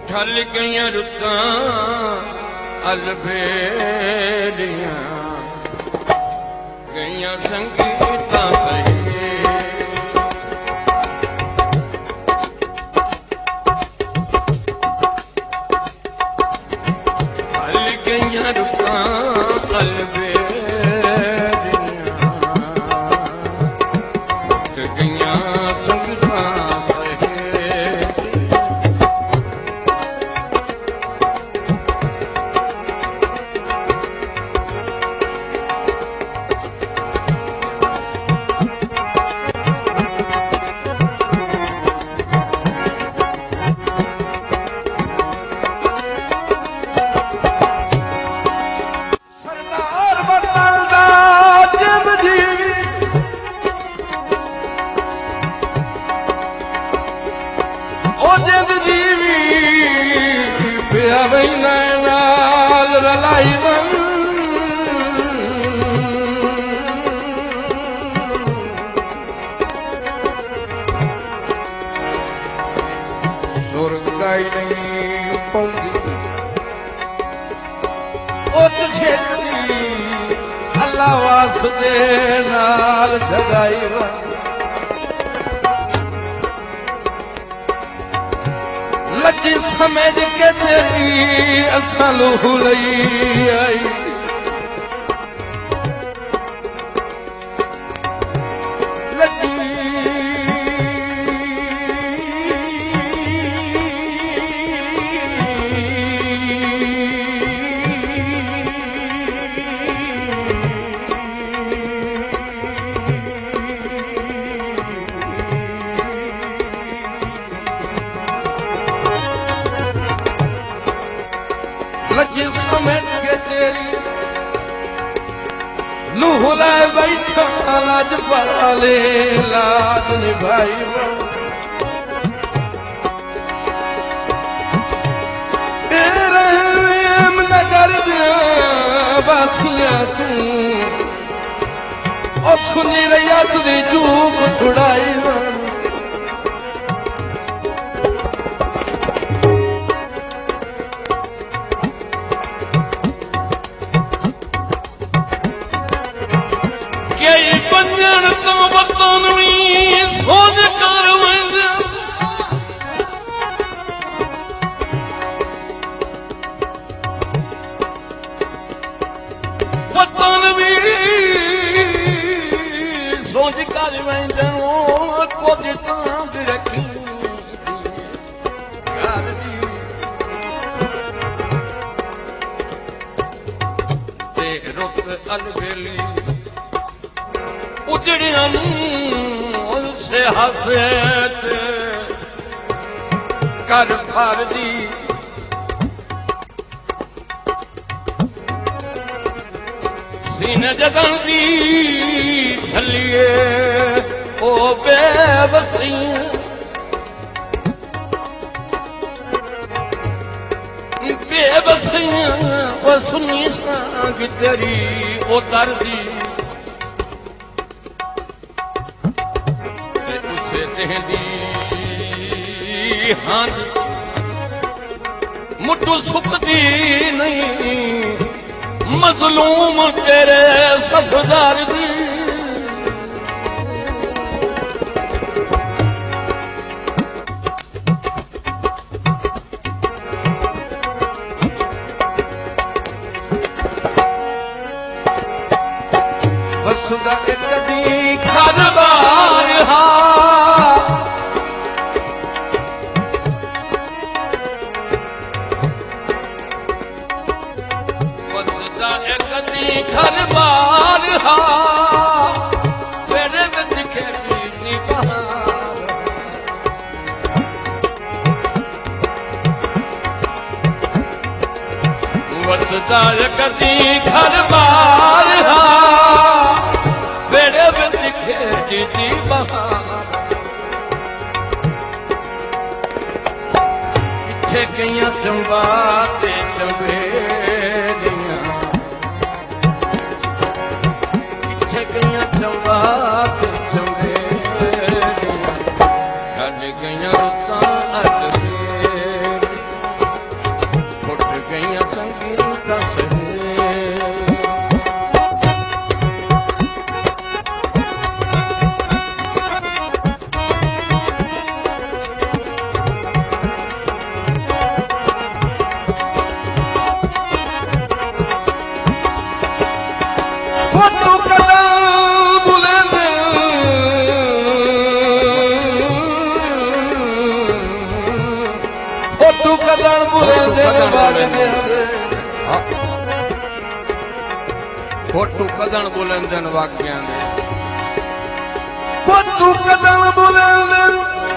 ढल गईयां रुतां अलबेलियां गईयां संगीतां सही ढल गईयां रुतां अलबेलियां गईयां संगीतां वासुदे नाल जगाई लगी समझ के तेरी असां लूह लई आई लूहुलाए बैठा लाज पाले लाज निभाई रहम नगर बासियां तू और सुनी रही तुझी चूक छुड़ाई अलबेली उजड़ियां से हसत कर भर दी सीने जगन दी छलिए ओ बेबसी बेबसियां वो सुनी सांग तेरी ओ दर्दी उसे देंदी हांद मुट्ठू सुकदी नहीं मजलूम तेरे सफदार दी वसुदा एक दी घर बार वसुदा एक दी घर बार मेरे बिच खेती नी बहार वसुदा एक दी घर बार बेड़े में दिखे जीती बहार पीछे गईयां चंबा ते चंबेलियां पीछे गईयां चंबा ते चंबेलियां ढल गईयां रुतां अलबेलियां कदन बुलंदे वागदे फोटू कदन बुलंदन वाक्यां दे फोटू कदन बुलंदन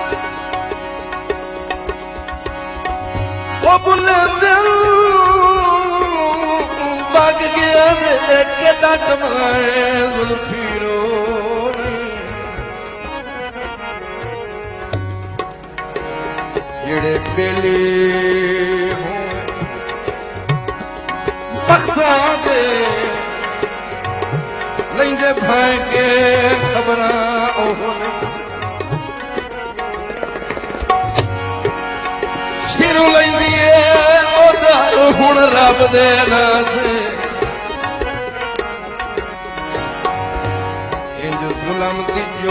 ओ बुलंदन वाग गया दे केदा कमाए जुल्फीरो जेड़े बेले हों बख्शा दे लेंदे भाई के खबरां ओहने सिरों लेंदी है ओदा हुण रब दे नां ते इंज जुल्म दी जो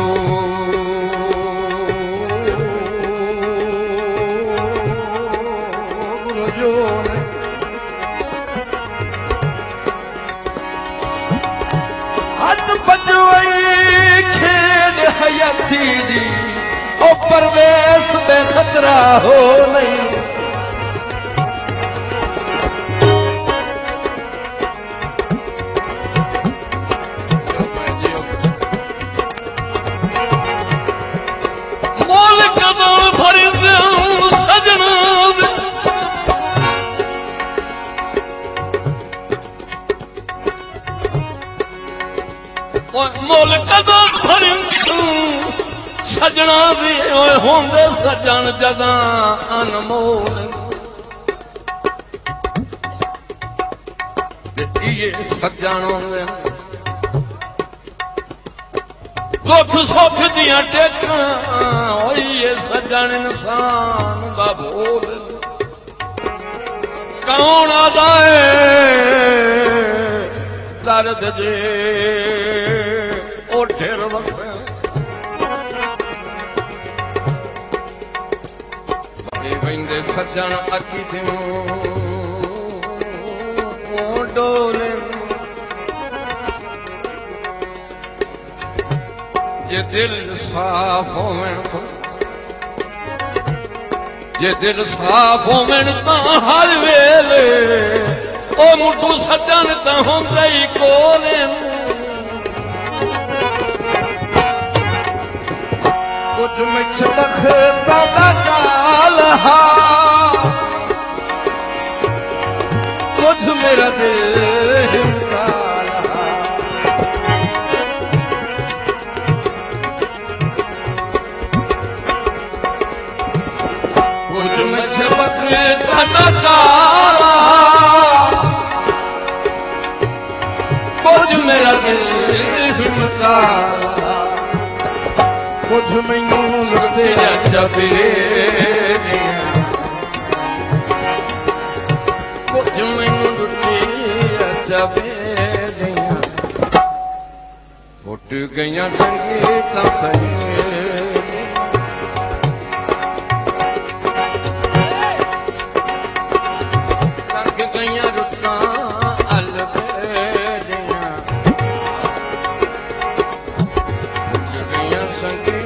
खेल हयाती दी ओ परदेस बेखतरा हो नहीं मोल कदम भरिंदे सजना मोल कदम भरिंदे सजना भी होंदे सजन जदा अनमोल ये सजन होंदे दुख सुख दियां टेकां ये सजन इंसान दा बोल कौन आदा दर्द जे ओ ढेर वसे वेंदे सजन अकी डोले जे दिल साफ होवन तो जे दिल साफ होवन तो हर वेले ओ मुठू सजन तो होंदे ही कोले कुछ मिछ बखता दा काल हा कुछ मेरा दिल काला कुछ मिछ बखता दा काला कुछ मेरा दिल काला कुछ मैनू लुटते जबे कुछ मैनू लुटे जबे फुट गईयां संगीतां सही लग गईयां रुतां अल बेड़ियां फुट गईयां संगीतां